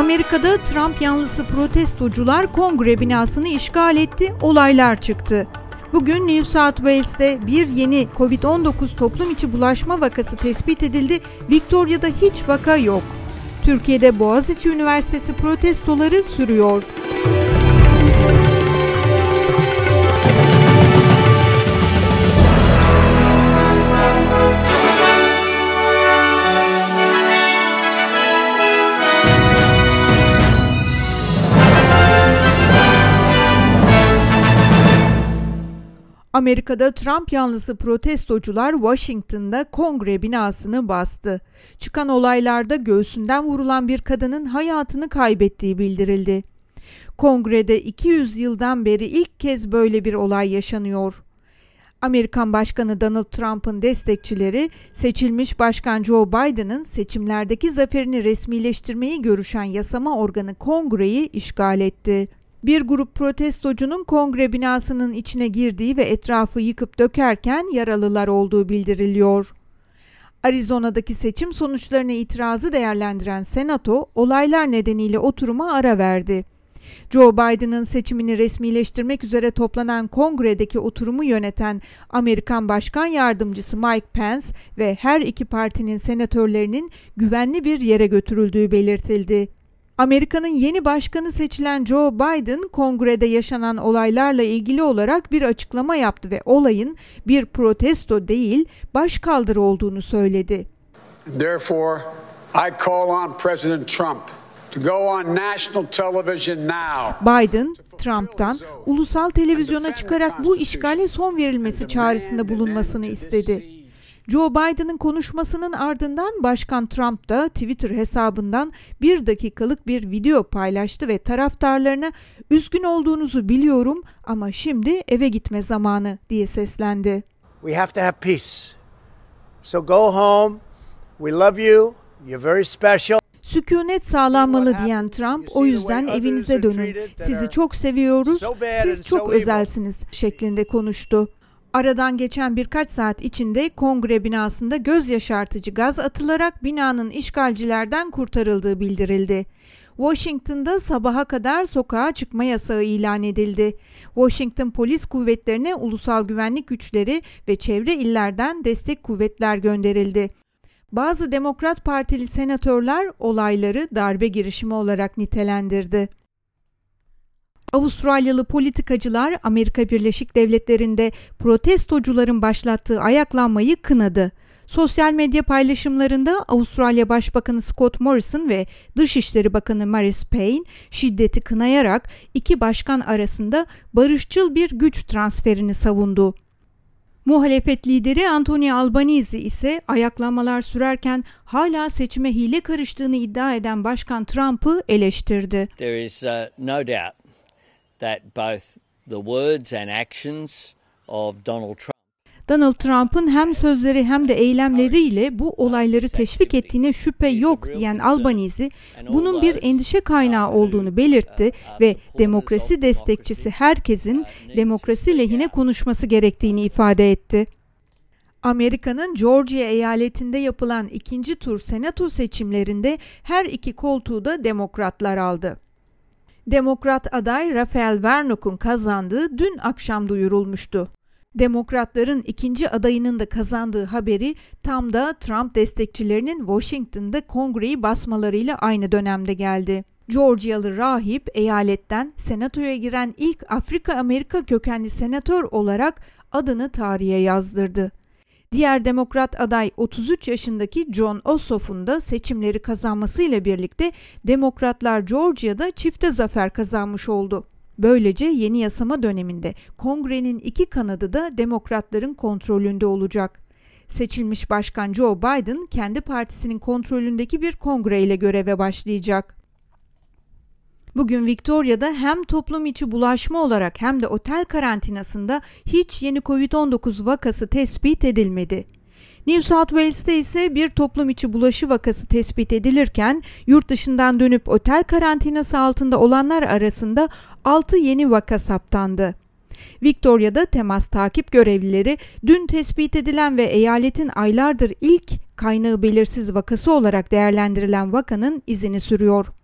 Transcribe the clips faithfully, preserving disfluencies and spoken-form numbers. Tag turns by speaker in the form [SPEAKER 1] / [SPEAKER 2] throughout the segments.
[SPEAKER 1] Amerika'da Trump yanlısı protestocular kongre binasını işgal etti, olaylar çıktı. Bugün New South Wales'te bir yeni kovid on dokuz toplum içi bulaşma vakası tespit edildi. Victoria'da hiç vaka yok. Türkiye'de Boğaziçi Üniversitesi protestoları sürüyor. Amerika'da Trump yanlısı protestocular Washington'da kongre binasını bastı. Çıkan olaylarda göğsünden vurulan bir kadının hayatını kaybettiği bildirildi. Kongrede iki yüz yıldan beri ilk kez böyle bir olay yaşanıyor. Amerikan Başkanı Donald Trump'ın destekçileri seçilmiş Başkan Joe Biden'ın seçimlerdeki zaferini resmileştirmeyi görüşen yasama organı Kongre'yi işgal etti. Bir grup protestocunun kongre binasının içine girdiği ve etrafı yıkıp dökerken yaralılar olduğu bildiriliyor. Arizona'daki seçim sonuçlarına itirazı değerlendiren Senato, olaylar nedeniyle oturuma ara verdi. Joe Biden'ın seçimini resmileştirmek üzere toplanan kongredeki oturumu yöneten Amerikan Başkan Yardımcısı Mike Pence ve her iki partinin senatörlerinin güvenli bir yere götürüldüğü belirtildi. Amerika'nın yeni başkanı seçilen Joe Biden, kongrede yaşanan olaylarla ilgili olarak bir açıklama yaptı ve olayın bir protesto değil, başkaldırı olduğunu söyledi.
[SPEAKER 2] Therefore, I call on President Trump to go on national television now.
[SPEAKER 1] Biden, Trump'tan ulusal televizyona çıkarak bu işgale son verilmesi çağrısında bulunmasını istedi. Joe Biden'ın konuşmasının ardından Başkan Trump da Twitter hesabından bir dakikalık bir video paylaştı ve taraftarlarına "Üzgün olduğunuzu biliyorum ama şimdi eve gitme zamanı" diye seslendi.
[SPEAKER 3] We have to have peace. So go home. We love you. You're very special.
[SPEAKER 1] Sükunet sağlanmalı diyen Trump, "O yüzden evinize dönün. Sizi çok seviyoruz. Siz çok özelsiniz" şeklinde konuştu. Aradan geçen birkaç saat içinde kongre binasında göz yaşartıcı gaz atılarak binanın işgalcilerden kurtarıldığı bildirildi. Washington'da sabaha kadar sokağa çıkma yasağı ilan edildi. Washington polis kuvvetlerine ulusal güvenlik güçleri ve çevre illerden destek kuvvetler gönderildi. Bazı Demokrat Partili senatörler olayları darbe girişimi olarak nitelendirdi. Avustralyalı politikacılar Amerika Birleşik Devletleri'nde protestocuların başlattığı ayaklanmayı kınadı. Sosyal medya paylaşımlarında Avustralya Başbakanı Scott Morrison ve Dışişleri Bakanı Marise Payne şiddeti kınayarak iki başkan arasında barışçıl bir güç transferini savundu. Muhalefet lideri Anthony Albanese ise ayaklanmalar sürerken hala seçime hile karıştığını iddia eden Başkan Trump'ı eleştirdi.
[SPEAKER 4] There is uh, no doubt that both the words and actions of Donald Trump
[SPEAKER 1] Donald Trump'ın hem sözleri hem de eylemleriyle bu olayları teşvik ettiğine şüphe yok diyen Albanese, bunun bir endişe kaynağı olduğunu belirtti ve demokrasi destekçisi herkesin demokrasi lehine konuşması gerektiğini ifade etti. Amerika'nın Georgia eyaletinde yapılan ikinci tur senato seçimlerinde her iki koltuğu da demokratlar aldı. Demokrat aday Raphael Warnock'un kazandığı dün akşam duyurulmuştu. Demokratların ikinci adayının da kazandığı haberi tam da Trump destekçilerinin Washington'da kongreyi basmalarıyla aynı dönemde geldi. Georgialı rahip eyaletten senatoya giren ilk Afrika-Amerika kökenli senatör olarak adını tarihe yazdırdı. Diğer demokrat aday otuz üç yaşındaki Jon Ossoff'un da seçimleri kazanmasıyla birlikte demokratlar Georgia'da çifte zafer kazanmış oldu. Böylece yeni yasama döneminde kongrenin iki kanadı da demokratların kontrolünde olacak. Seçilmiş Başkan Joe Biden kendi partisinin kontrolündeki bir kongreyle göreve başlayacak. Bugün Victoria'da hem toplum içi bulaşma olarak hem de otel karantinasında hiç yeni kovid on dokuz vakası tespit edilmedi. New South Wales'te ise bir toplum içi bulaşı vakası tespit edilirken yurt dışından dönüp otel karantinası altında olanlar arasında altı yeni vaka saptandı. Victoria'da temas takip görevlileri dün tespit edilen ve eyaletin aylardır ilk kaynağı belirsiz vakası olarak değerlendirilen vakanın izini sürüyor.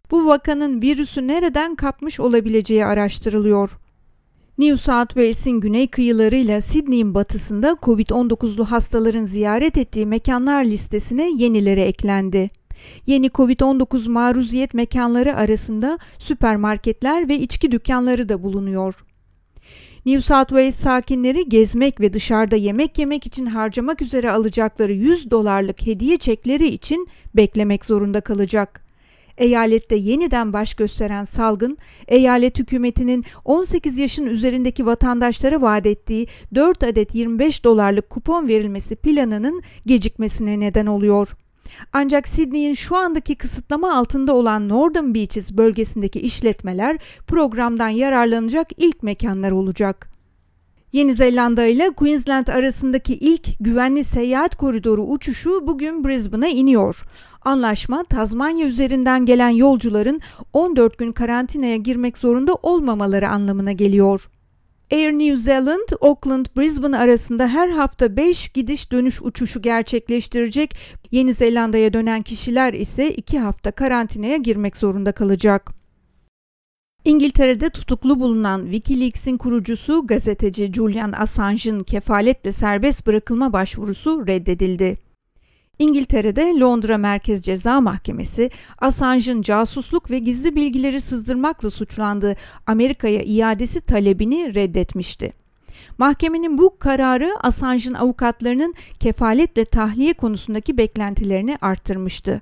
[SPEAKER 1] Bu vakanın virüsü nereden kapmış olabileceği araştırılıyor. New South Wales'in güney kıyılarıyla Sydney'in batısında kovid on dokuzlu hastaların ziyaret ettiği mekanlar listesine yenileri eklendi. Yeni kovid on dokuz maruziyet mekanları arasında süpermarketler ve içki dükkanları da bulunuyor. New South Wales sakinleri gezmek ve dışarıda yemek yemek için harcamak üzere alacakları yüz dolarlık hediye çekleri için beklemek zorunda kalacak. Eyalette yeniden baş gösteren salgın, eyalet hükümetinin on sekiz yaşın üzerindeki vatandaşlara vaat ettiği dört adet yirmi beş dolarlık kupon verilmesi planının gecikmesine neden oluyor. Ancak Sydney'in şu andaki kısıtlama altında olan Northern Beaches bölgesindeki işletmeler programdan yararlanacak ilk mekanlar olacak. Yeni Zelanda ile Queensland arasındaki ilk güvenli seyahat koridoru uçuşu bugün Brisbane'a iniyor. Anlaşma, Tazmanya üzerinden gelen yolcuların on dört gün karantinaya girmek zorunda olmamaları anlamına geliyor. Air New Zealand, Auckland-Brisbane arasında her hafta beş gidiş dönüş uçuşu gerçekleştirecek. Yeni Zelanda'ya dönen kişiler ise iki hafta karantinaya girmek zorunda kalacak. İngiltere'de tutuklu bulunan WikiLeaks'in kurucusu gazeteci Julian Assange'ın kefaletle serbest bırakılma başvurusu reddedildi. İngiltere'de Londra Merkez Ceza Mahkemesi, Assange'ın casusluk ve gizli bilgileri sızdırmakla suçlandığı Amerika'ya iadesi talebini reddetmişti. Mahkemenin bu kararı Assange'ın avukatlarının kefaletle tahliye konusundaki beklentilerini arttırmıştı.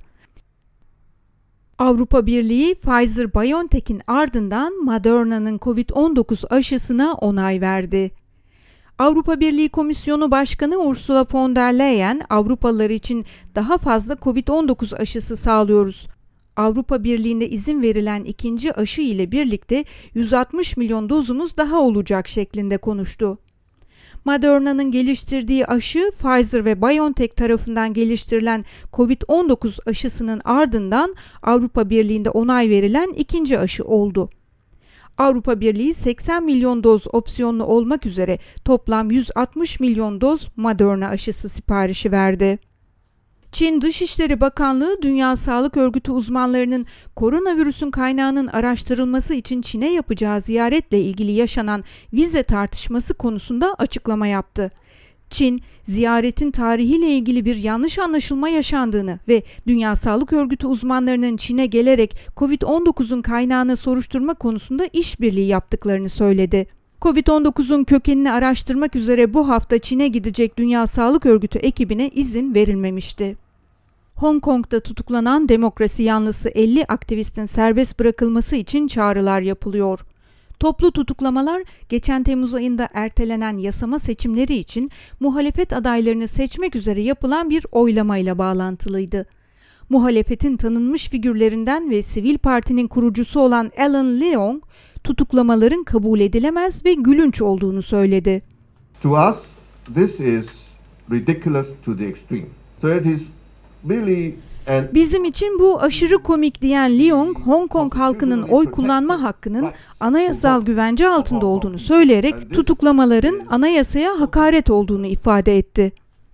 [SPEAKER 1] Avrupa Birliği, Pfizer-BioNTech'in ardından Moderna'nın kovid on dokuz aşısına onay verdi. Avrupa Birliği Komisyonu Başkanı Ursula von der Leyen, Avrupalılar için daha fazla kovid on dokuz aşısı sağlıyoruz. Avrupa Birliği'nde izin verilen ikinci aşı ile birlikte yüz altmış milyon dozumuz daha olacak şeklinde konuştu. Moderna'nın geliştirdiği aşı, Pfizer ve BioNTech tarafından geliştirilen kovid on dokuz aşısının ardından Avrupa Birliği'nde onay verilen ikinci aşı oldu. Avrupa Birliği seksen milyon doz opsiyonlu olmak üzere toplam yüz altmış milyon doz Moderna aşısı siparişi verdi. Çin Dışişleri Bakanlığı, Dünya Sağlık Örgütü uzmanlarının koronavirüsün kaynağının araştırılması için Çin'e yapacağı ziyaretle ilgili yaşanan vize tartışması konusunda açıklama yaptı. Çin, ziyaretin tarihiyle ilgili bir yanlış anlaşılma yaşandığını ve Dünya Sağlık Örgütü uzmanlarının Çin'e gelerek kovid on dokuzun kaynağını soruşturma konusunda işbirliği yaptıklarını söyledi. kovid on dokuzun kökenini araştırmak üzere bu hafta Çin'e gidecek Dünya Sağlık Örgütü ekibine izin verilmemişti. Hong Kong'da tutuklanan demokrasi yanlısı elli aktivistin serbest bırakılması için çağrılar yapılıyor. Toplu tutuklamalar geçen Temmuz ayında ertelenen yasama seçimleri için muhalefet adaylarını seçmek üzere yapılan bir oylamayla bağlantılıydı. Muhalefetin tanınmış figürlerinden ve sivil partinin kurucusu olan Alan Leong, tutuklamaların kabul edilemez ve gülünç olduğunu söyledi.
[SPEAKER 5] To us, this is ridiculous to the extreme. So it is really
[SPEAKER 1] Bizim için bu aşırı komik diyen Leong, Hong Kong halkının oy kullanma hakkının anayasal güvence altında olduğunu söyleyerek tutuklamaların anayasaya hakaret olduğunu ifade etti.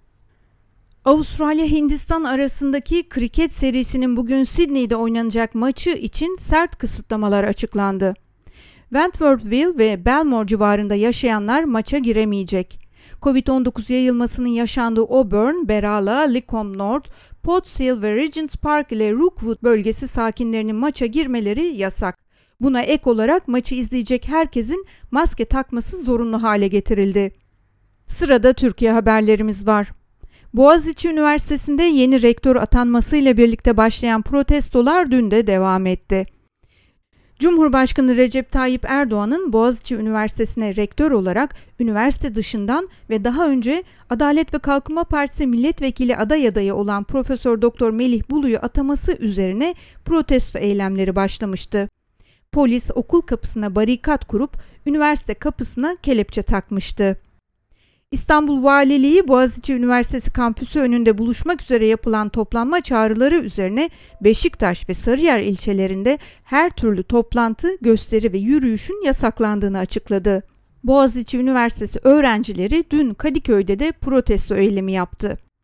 [SPEAKER 1] Avustralya-Hindistan arasındaki kriket serisinin bugün Sydney'de oynanacak maçı için sert kısıtlamalar açıklandı. Wentworthville ve Belmore civarında yaşayanlar maça giremeyecek. kovid on dokuz yayılmasının yaşandığı Auburn, Berala, Licombe North, Potts Hill ve Regents Park ile Rookwood bölgesi sakinlerinin maça girmeleri yasak. Buna ek olarak maçı izleyecek herkesin maske takması zorunlu hale getirildi. Sırada Türkiye haberlerimiz var. Boğaziçi Üniversitesi'nde yeni rektör atanmasıyla birlikte başlayan protestolar dün de devam etti. Cumhurbaşkanı Recep Tayyip Erdoğan'ın Boğaziçi Üniversitesi'ne rektör olarak üniversite dışından ve daha önce Adalet ve Kalkınma Partisi milletvekili aday adayı olan Profesör Doktor Melih Bulu'yu ataması üzerine protesto eylemleri başlamıştı. Polis okul kapısına barikat kurup üniversite kapısına kelepçe takmıştı. İstanbul Valiliği, Boğaziçi Üniversitesi kampüsü önünde buluşmak üzere yapılan toplanma çağrıları üzerine Beşiktaş ve Sarıyer ilçelerinde her türlü toplantı, gösteri ve yürüyüşün yasaklandığını açıkladı. Boğaziçi Üniversitesi öğrencileri dün Kadıköy'de de protesto eylemi yaptı.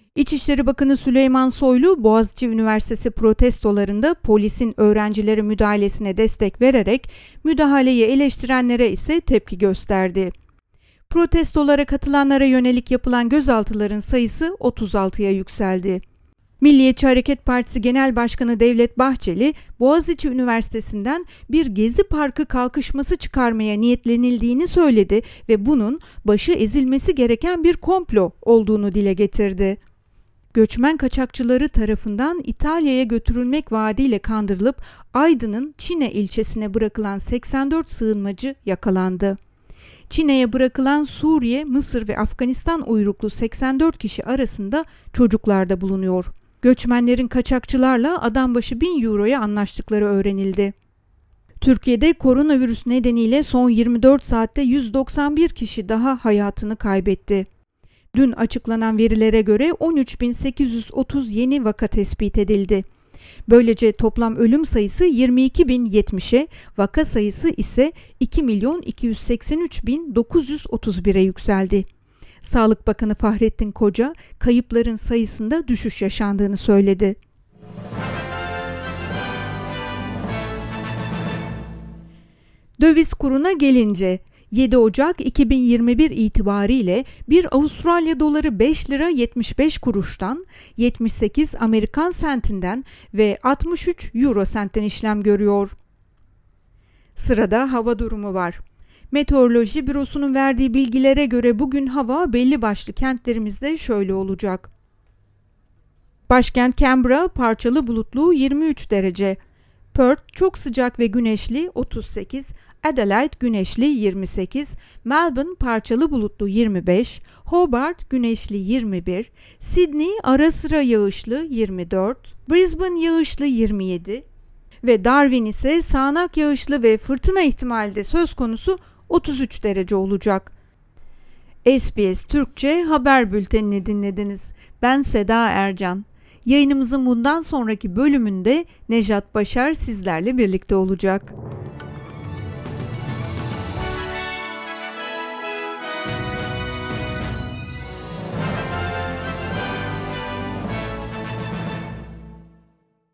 [SPEAKER 1] İçişleri Bakanı Süleyman Soylu, Boğaziçi Üniversitesi protestolarında polisin öğrencilere müdahalesine destek vererek müdahaleyi eleştirenlere ise tepki gösterdi. Protestolara katılanlara yönelik yapılan gözaltıların sayısı otuz altıya yükseldi. Milliyetçi Hareket Partisi Genel Başkanı Devlet Bahçeli, Boğaziçi Üniversitesi'nden bir gezi parkı kalkışması çıkarmaya niyetlenildiğini söyledi ve bunun başı ezilmesi gereken bir komplo olduğunu dile getirdi. Göçmen kaçakçıları tarafından İtalya'ya götürülmek vaadiyle kandırılıp Aydın'ın Çine ilçesine bırakılan seksen dört sığınmacı yakalandı. Çin'e bırakılan Suriye, Mısır ve Afganistan uyruklu seksen dört kişi arasında çocuklar da bulunuyor. Göçmenlerin kaçakçılarla adam başı bin euroya anlaştıkları öğrenildi. Türkiye'de koronavirüs nedeniyle son yirmi dört saatte yüz doksan bir kişi daha hayatını kaybetti. Dün açıklanan verilere göre on üç bin sekiz yüz otuz yeni vaka tespit edildi. Böylece toplam ölüm sayısı yirmi iki bin yetmişe, vaka sayısı ise iki milyon iki yüz seksen üç bin dokuz yüz otuz bire yükseldi. Sağlık Bakanı Fahrettin Koca, kayıpların sayısında düşüş yaşandığını söyledi. Döviz kuruna gelince, yedi Ocak iki bin yirmi bir itibariyle bir Avustralya doları beş lira yetmiş beş kuruştan, yetmiş sekiz Amerikan sentinden ve altmış üç euro sentten işlem görüyor. Sırada hava durumu var. Meteoroloji Bürosu'nun verdiği bilgilere göre bugün hava belli başlı kentlerimizde şöyle olacak. Başkent Canberra parçalı bulutlu yirmi üç derece. Perth çok sıcak ve güneşli otuz sekiz, Adelaide güneşli yirmi sekiz, Melbourne parçalı bulutlu yirmi beş, Hobart güneşli yirmi bir, Sydney ara sıra yağışlı yirmi dört, Brisbane yağışlı yirmi yedi ve Darwin ise sağanak yağışlı ve fırtına ihtimali de söz konusu otuz üç derece olacak. S B S Türkçe haber bültenini dinlediniz. Ben Seda Ercan. Yayınımızın bundan sonraki bölümünde Nejat Başar sizlerle birlikte olacak.